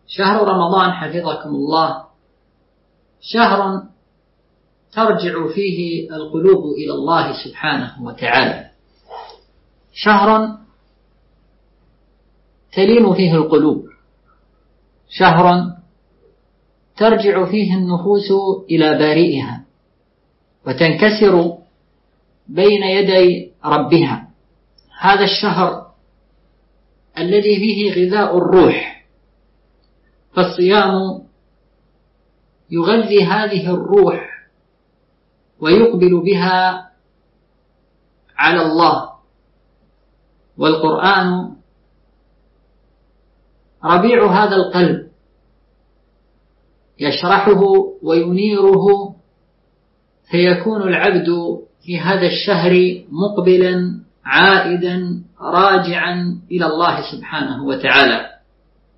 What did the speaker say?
شهر رمضان حفظكم الله شهر ترجع فيه القلوب إلى الله سبحانه وتعالى، شهر تلين فيه القلوب، شهر ترجع فيه النفوس إلى بارئها وتنكسر بين يدي ربها. هذا الشهر الذي فيه غذاء الروح، فالصيام يغذي هذه الروح ويقبل بها على الله، والقرآن ربيع هذا القلب يشرحه وينيره، فيكون العبد في هذا الشهر مقبلا عائدا راجعا إلى الله سبحانه وتعالى.